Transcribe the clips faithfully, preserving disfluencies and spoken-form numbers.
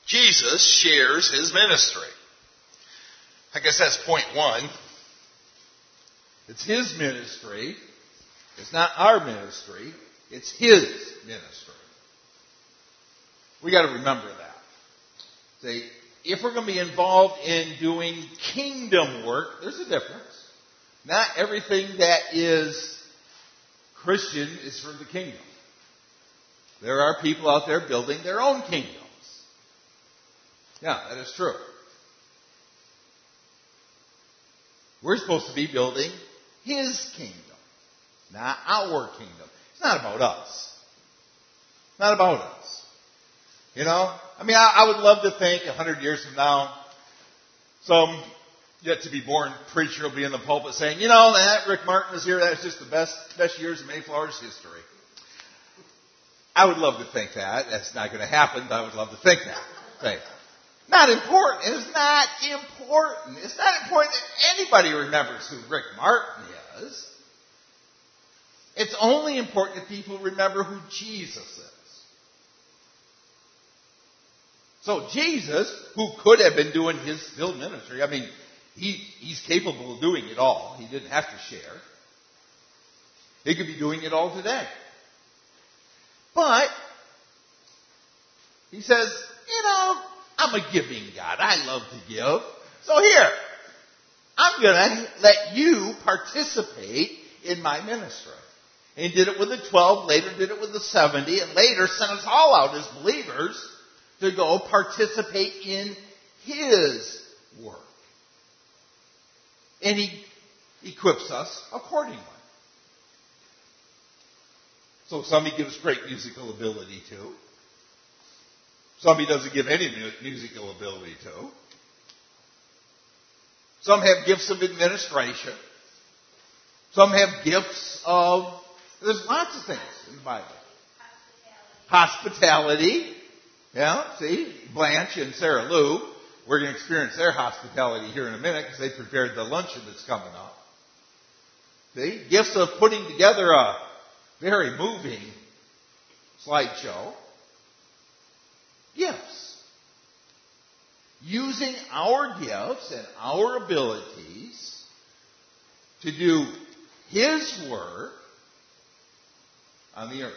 Jesus shares his ministry. I guess that's point one. It's his ministry. It's not our ministry. It's his ministry. We got to remember that. See, if we're going to be involved in doing kingdom work, there's a difference. Not everything that is Christian is for the kingdom. There are people out there building their own kingdoms. Yeah, that is true. We're supposed to be building his kingdom, not our kingdom. It's not about us. Not about us. You know? I mean, I, I would love to think a hundred years from now, some yet to be born preacher will be in the pulpit saying, you know, that Rick Martin was here, that's just the best, best years of Mayflower's history. I would love to think that. That's not going to happen, but I would love to think that. Think. Not important. It's not important. It's not important that anybody remembers who Rick Martin is. It's only important that people remember who Jesus is. So Jesus, who could have been doing his field ministry, I mean, he, he's capable of doing it all. He didn't have to share. He could be doing it all today. But he says, you know, I'm a giving God. I love to give. So here, I'm going to let you participate in my ministry. And he did it with the twelve, later did it with the seventy, and later sent us all out as believers to go participate in his work. And he equips us accordingly. So some he gives great musical ability to. Some he doesn't give any musical ability to. Some have gifts of administration. Some have gifts of, there's lots of things in the Bible. Hospitality. Hospitality. Yeah, see, Blanche and Sarah Lou, we're going to experience their hospitality here in a minute because they prepared the luncheon that's coming up. See, gifts of putting together a very moving slideshow. Gifts. Using our gifts and our abilities to do his work on the earth.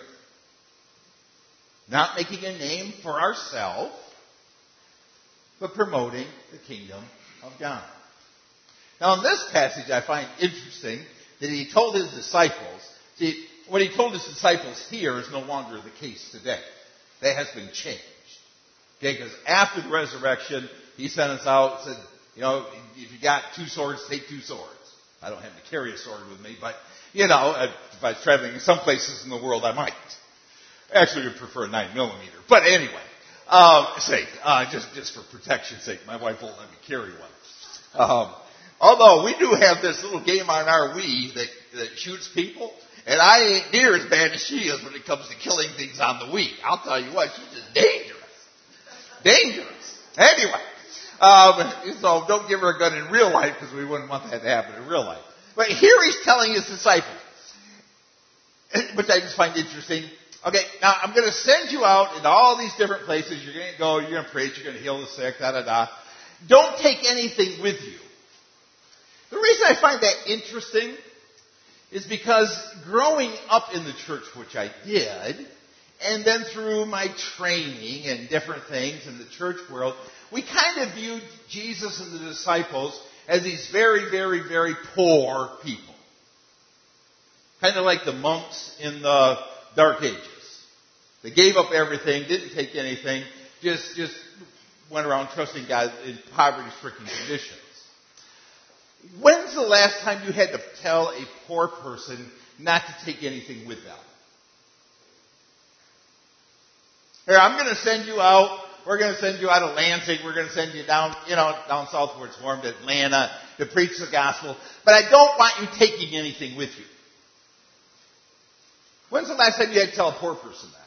Not making a name for ourselves, but promoting the kingdom of God. Now in this passage I find interesting that he told his disciples, see, what he told his disciples here is no longer the case today. That has been changed. Okay, because after the resurrection, he sent us out and said, you know, if you got two swords, take two swords. I don't have to carry a sword with me, but, you know, if I was traveling in some places in the world, I might. Actually, I would prefer a nine millimeter. But anyway, um, sake, uh, just, just for protection's sake, my wife won't let me carry one. Um, although we do have this little game on our Wii that, that shoots people, and I ain't near as bad as she is when it comes to killing things on the Wii. I'll tell you what, she's just dangerous. Dangerous. Anyway, um, so don't give her a gun in real life because we wouldn't want that to happen in real life. But here he's telling his disciples, which I just find interesting. Okay, now I'm going to send you out into all these different places. You're going to go, you're going to preach, you're going to heal the sick, da da da. Don't take anything with you. The reason I find that interesting is because growing up in the church, which I did, and then through my training and different things in the church world, we kind of viewed Jesus and the disciples as these very, very, very poor people. Kind of like the monks in the Dark Ages. They gave up everything, didn't take anything, just, just went around trusting God in poverty-stricken conditions. When's the last time you had to tell a poor person not to take anything with them? Here, I'm going to send you out. We're going to send you out of Lansing. We're going to send you down, you know, down south where it's warm to Atlanta to preach the gospel. But I don't want you taking anything with you. When's the last time you had to tell a poor person that?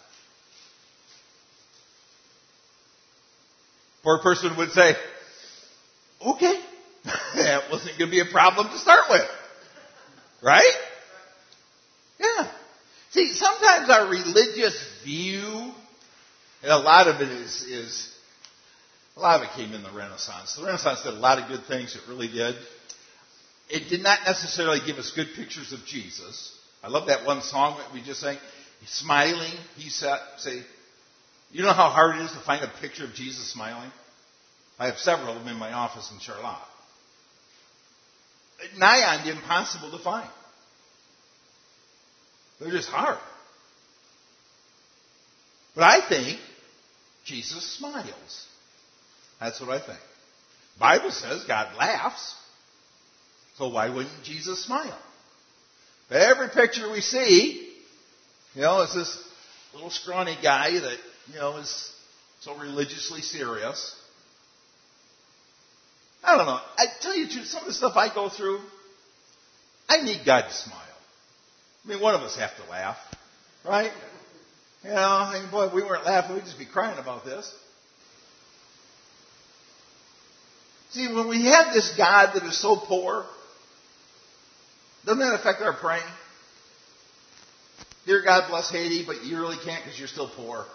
Poor person would say, okay, that wasn't going to be a problem to start with. Right? Yeah. See, sometimes our religious view, and a lot of it is, is A lot of it came in the Renaissance. The Renaissance did a lot of good things. It really did. It did not necessarily give us good pictures of Jesus. I love that one song that we just sang. He's smiling. He said, say, you know how hard it is to find a picture of Jesus smiling? I have several of them in my office in Charlotte. Nigh on impossible to find. They're just hard. But I think Jesus smiles. That's what I think. The Bible says God laughs. So why wouldn't Jesus smile? But every picture we see, you know, is this little scrawny guy that, you know, is so religiously serious. I don't know. I tell you the truth, some of the stuff I go through, I need God to smile. I mean, one of us have to laugh, right? You know, I mean, boy, if we weren't laughing, we'd just be crying about this. See, when we have this God that is so poor, doesn't that affect our praying? Dear God, bless Haiti, but you really can't because you're still poor.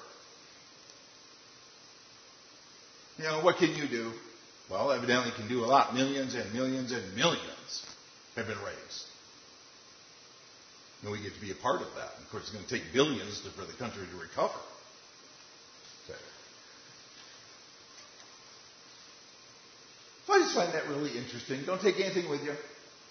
You know, what can you do? Well, evidently can do a lot. Millions and millions and millions have been raised. And we get to be a part of that. And of course, it's going to take billions to, for the country to recover. Okay. So I just find that really interesting. Don't take anything with you.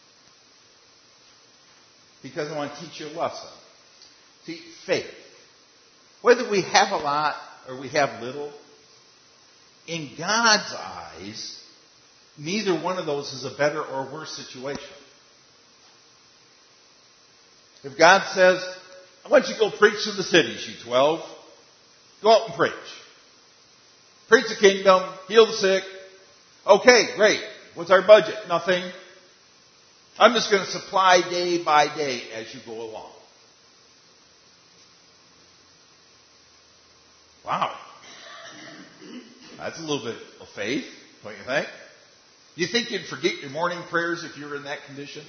Because I want to teach you a lesson. See, faith. Whether we have a lot or we have little, in God's eyes, neither one of those is a better or worse situation. If God says, I want you to go preach to the cities, you twelve, go out and preach. Preach the kingdom, heal the sick. Okay, great. What's our budget? Nothing. I'm just going to supply day by day as you go along. Wow. That's a little bit of faith, don't you think? Do you think you'd forget your morning prayers if you were in that condition?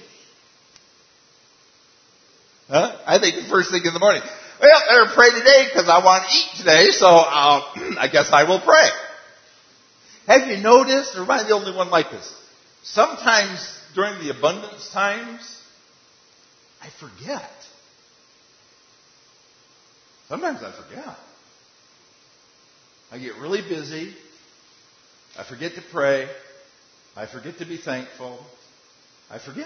Huh? I think the first thing in the morning, well, I better pray today because I want to eat today, so uh, I guess I will pray. Have you noticed, or am I the only one like this? Sometimes during the abundance times, I forget. Sometimes I forget. I get really busy. I forget to pray. I forget to be thankful. I forget.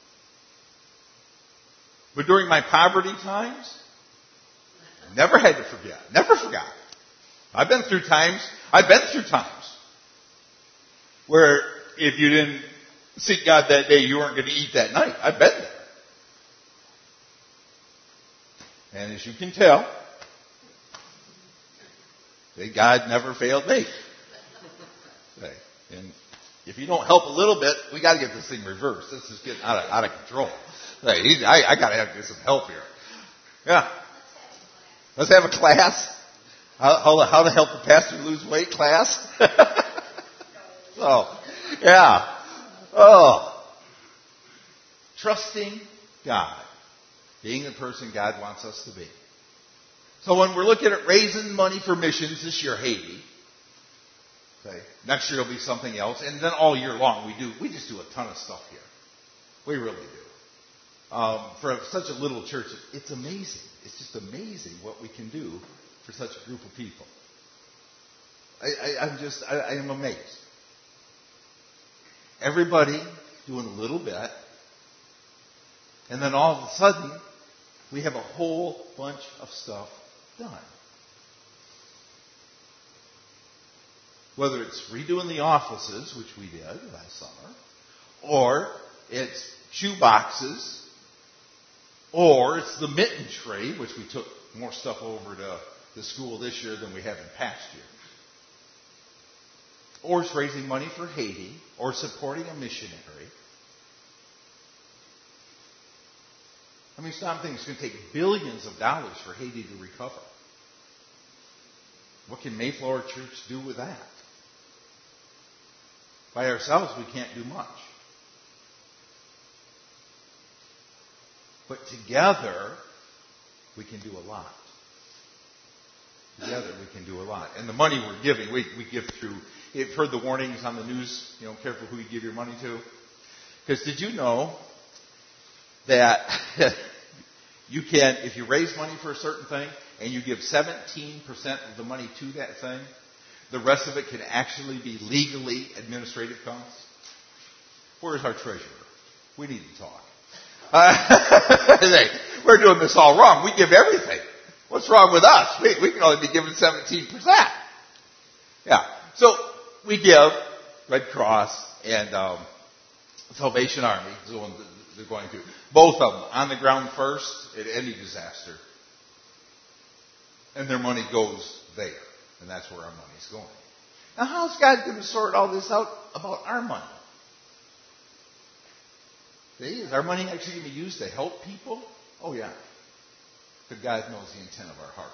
But during my poverty times, never had to forget. Never forgot. I've been through times, I've been through times where if you didn't seek God that day, you weren't going to eat that night. I've been there. And as you can tell, God never failed me. And if you don't help a little bit, we got to get this thing reversed. This is getting out of, out of control. I, I got to have some help here. Yeah. Let's have a class. How, how, how to help the pastor lose weight class. So, yeah. Oh. Trusting God. Being the person God wants us to be. So when we're looking at raising money for missions this year, Haiti. Okay. Next year it'll be something else. And then all year long we do, we just do a ton of stuff here. We really do. Um, for such a little church, it's amazing. It's just amazing what we can do for such a group of people. I, I, I'm just, I, I am amazed. Everybody doing a little bit. And then all of a sudden, we have a whole bunch of stuff done. Whether it's redoing the offices, which we did last summer, or it's shoe boxes, or it's the mitten tree, which we took more stuff over to the school this year than we have in past years. Or it's raising money for Haiti, or supporting a missionary. I mean, some things it's going to take billions of dollars for Haiti to recover. What can Mayflower Church do with that? By ourselves, we can't do much. But together, we can do a lot. Together, we can do a lot. And the money we're giving, we, we give through you've heard the warnings on the news, you know, careful who you give your money to. Because did you know that you can, if you raise money for a certain thing and you give seventeen percent of the money to that thing, the rest of it can actually be legally administrative costs? Where's our treasurer? We need to talk. Uh, we're doing this all wrong. We give everything. What's wrong with us? We, we can only be given seventeen percent. Yeah. So we give Red Cross and um, Salvation Army is the one that they're going to. Both of them on the ground first at any disaster. And their money goes there. And that's where our money's going. Now how's God going to sort all this out about our money? See, is our money actually going to be used to help people? Oh yeah. But God knows the intent of our heart.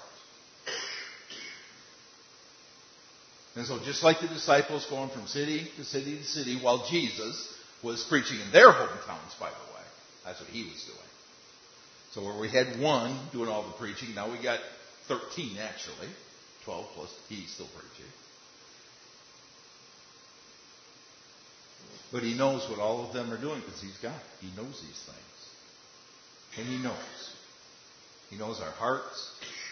And so just like the disciples going from city to city to city while Jesus was preaching in their hometowns, by the way. That's what he was doing. So where we had one doing all the preaching, now we got thirteen actually. twelve plus he still preaching. But he knows what all of them are doing because he's God. He knows these things. And he knows. He knows our hearts.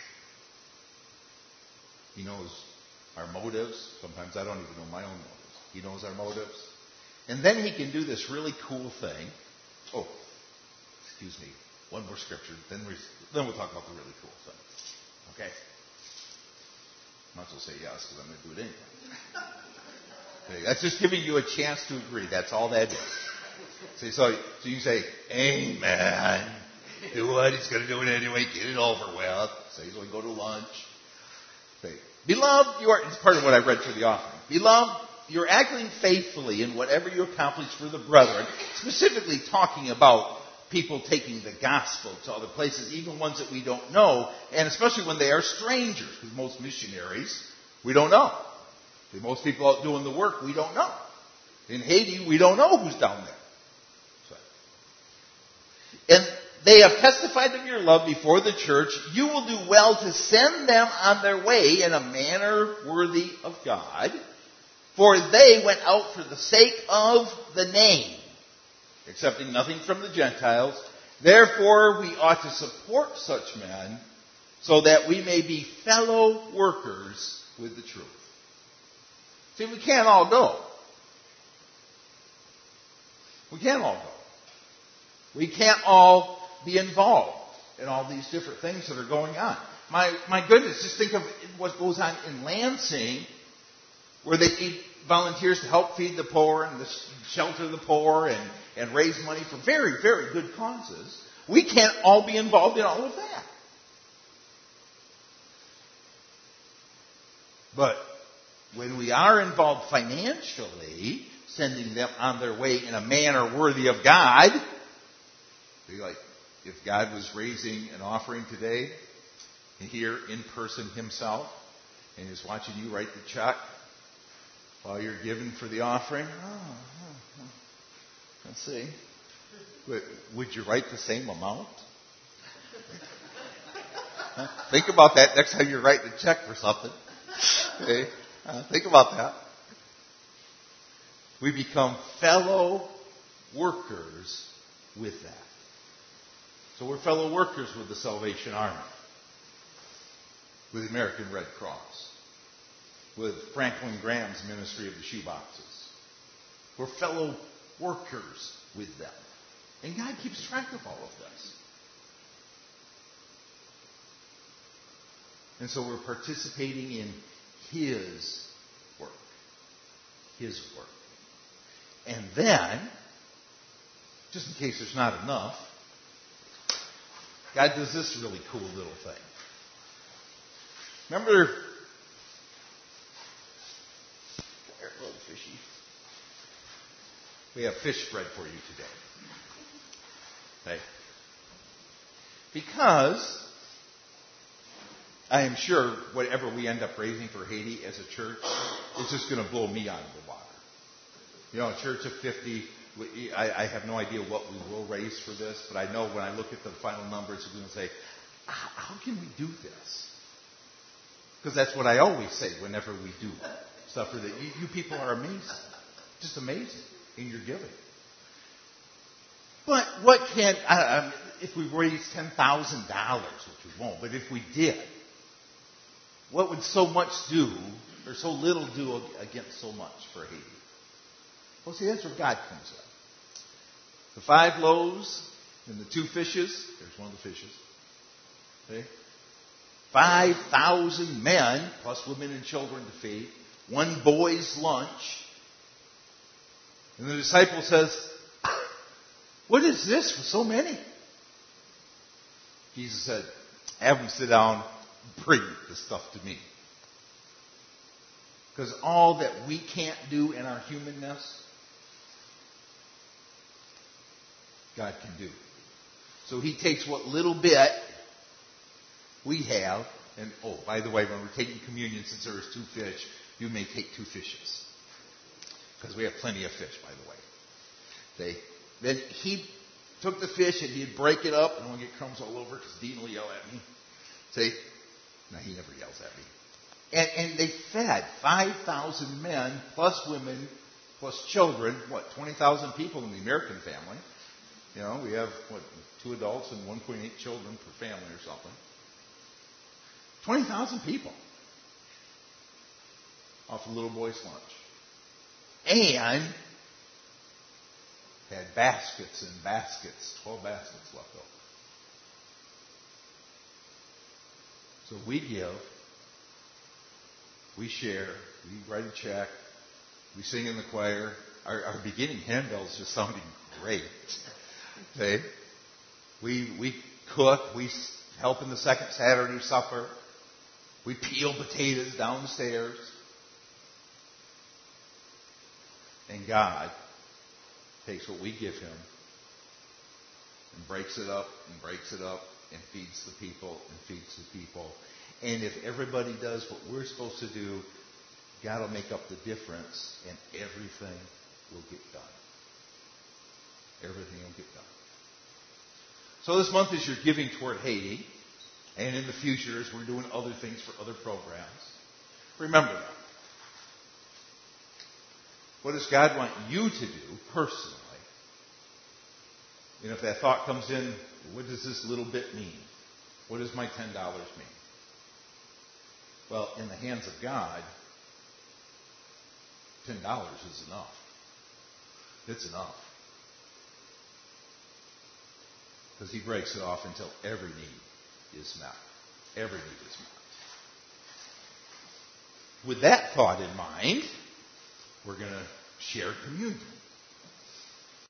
He knows our motives. Sometimes I don't even know my own motives. He knows our motives. And then he can do this really cool thing. Oh, excuse me. One more scripture. Then, we, then we'll talk about the really cool thing. Okay? Might as well say yes because I'm going to do it anyway. Okay, that's just giving you a chance to agree. That's all that is. See, so, so you say, amen. Do what? He's going to do it anyway. Get it over with. Say he's going to go to lunch. Okay. Beloved, you are, it's part of what I read for the offering. Beloved, you're acting faithfully in whatever you accomplish for the brethren, specifically talking about people taking the gospel to other places, even ones that we don't know, and especially when they are strangers, because most missionaries, we don't know. Most people out doing the work, we don't know. In Haiti, we don't know who's down there. So. And they have testified of your love before the church. You will do well to send them on their way in a manner worthy of God. For they went out for the sake of the name, accepting nothing from the Gentiles. Therefore, we ought to support such men so that we may be fellow workers with the truth. See, we can't all go. We can't all go. We can't all be involved in all these different things that are going on. My my goodness, just think of what goes on in Lansing, where they need volunteers to help feed the poor and the shelter the poor and, and raise money for very, very good causes. We can't all be involved in all of that. But when we are involved financially, sending them on their way in a manner worthy of God, be like, if God was raising an offering today, here in person himself, and is watching you write the check while you're giving for the offering, oh, oh, oh. Let's see. Would you write the same amount? Think about that next time you're writing a check for something. Okay? Uh, think about that. We become fellow workers with that. So we're fellow workers with the Salvation Army, with the American Red Cross, with Franklin Graham's Ministry of the Shoeboxes. We're fellow workers with them. And God keeps track of all of this. And so we're participating in His work. His work. And then, just in case there's not enough, God does this really cool little thing. Remember, there, little fishy. We have fish bread for you today. Okay. Because I am sure whatever we end up raising for Haiti as a church is just going to blow me out of the water. You know, a church of fifty, I, I have no idea what we will raise for this, but I know when I look at the final numbers, I'm going to say, how can we do this? Because that's what I always say whenever we do suffer that you, you people are amazing. Just amazing in your giving. But what can, uh, if we raised ten thousand dollars, which we won't, but if we did, what would so much do, or so little do against so much for Haiti? Well, see, that's where God comes in. The five loaves and the two fishes, there's one of the fishes. Okay? five thousand men, plus women and children to feed. One boy's lunch. And the disciple says, what is this for so many? Jesus said, have them sit down, bring the stuff to me. Because all that we can't do in our humanness, God can do. So he takes what little bit we have, and oh, by the way, when we're taking communion, since there is two fish, you may take two fishes. Because we have plenty of fish, by the way. They, then he took the fish and he'd break it up. I don't want to get crumbs all over because Dean will yell at me. Say, no, he never yells at me. And, and they fed five thousand men, plus women, plus children. What, twenty thousand people in the American family. You know, we have, what, two adults and one point eight children per family or something. twenty thousand people off a little boy's lunch. And had baskets and baskets, twelve baskets left over. So we give, we share, we write a check, we sing in the choir. Our, our beginning handbell is just sounding great. Okay? We, we cook, we help in the second Saturday supper, we peel potatoes downstairs. And God takes what we give him and breaks it up and breaks it up and feeds the people and feeds the people. And if everybody does what we're supposed to do, God will make up the difference and everything will get done. Everything will get done. So this month as you're giving toward Haiti, and in the future as we're doing other things for other programs, remember that. What does God want you to do personally? And if that thought comes in, what does this little bit mean? What does my ten dollars mean? Well, in the hands of God, ten dollars is enough. It's enough. Because he breaks it off until every need is met. Every need is met. With that thought in mind, we're going to share communion.